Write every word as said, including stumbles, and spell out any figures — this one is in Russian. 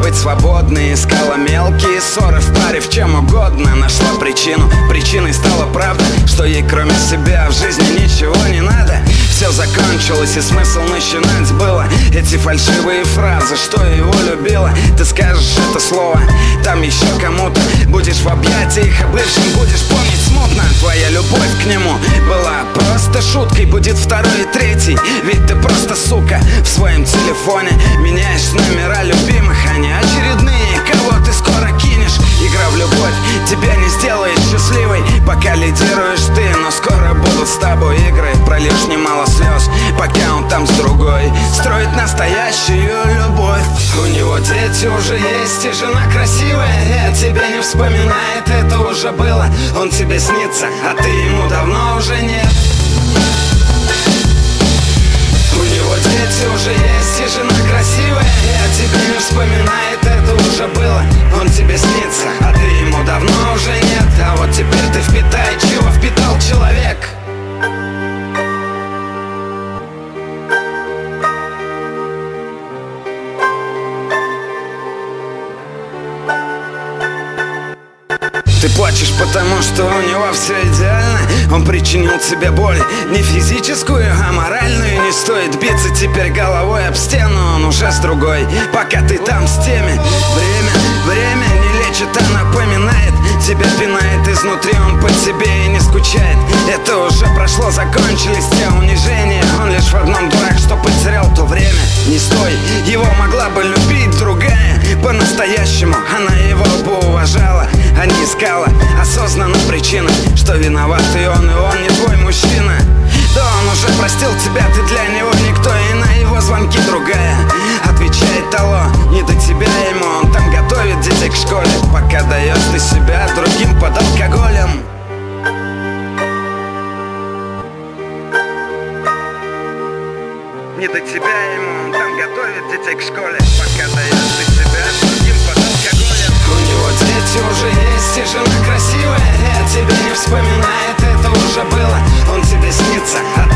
быть свободной. Искала мелкие ссоры в паре, в чем угодно. Нашла причину, причиной стала правда, что ей кроме себя в жизни ничего не надо. Все закончилось и смысл начинать было. Эти фальшивые фразы, что его любила. Ты скажешь это слово там еще кому-то. Будешь в объятиях, а бывшим будешь помнить смутно. Твоя любовь к нему была просто шуткой, будет второй и третий, ведь ты просто сука. В своем телефоне меняешь номера любимых, а не очередные, кого ты скоро кинешь. Игра в любовь тебя не сделает счастливой, пока лидируешь ты, но скоро будут с тобой игры. Прольешь немало слез, пока он там с другой строит настоящую любовь. У него дети уже есть и жена красивая, и о тебе не вспоминает, это уже было. Он тебе снится, а ты ему давно уже нет. У него дети уже есть и жена красивая, и о тебе не вспоминает, это уже было. Он тебе снится, а ты ему давно уже нет. А вот теперь ты впитай, чего впитал человек. Ты плачешь потому, что у него все идеально. Он причинил тебе боль, не физическую, а моральную. Не стоит биться теперь головой об стену, он уже с другой, пока ты там с теми. Время, время не лечит, а напоминает. Тебя пинает изнутри, он по тебе и не скучает. Это уже прошло, закончились те унижения. Он лишь в одном дурак, что потерял то время. Не стой, его могла бы любить другая. По-настоящему она его бы уважала, а не искала осознанно причины, что виноват и он, и он не твой мужчина. Да он уже простил тебя, ты для него никто, и на его звонки другая отвечает: алло, не до тебя ему, он там готовит детей к школе, пока даешь ты себя другим под алкоголем. Не до тебя ему, он там готовит детей к школе, пока даешь ты себя другим под алкоголем. У него дети уже есть и жена красивая, и о тебе не вспоминает, это уже было. Он тебе снится, а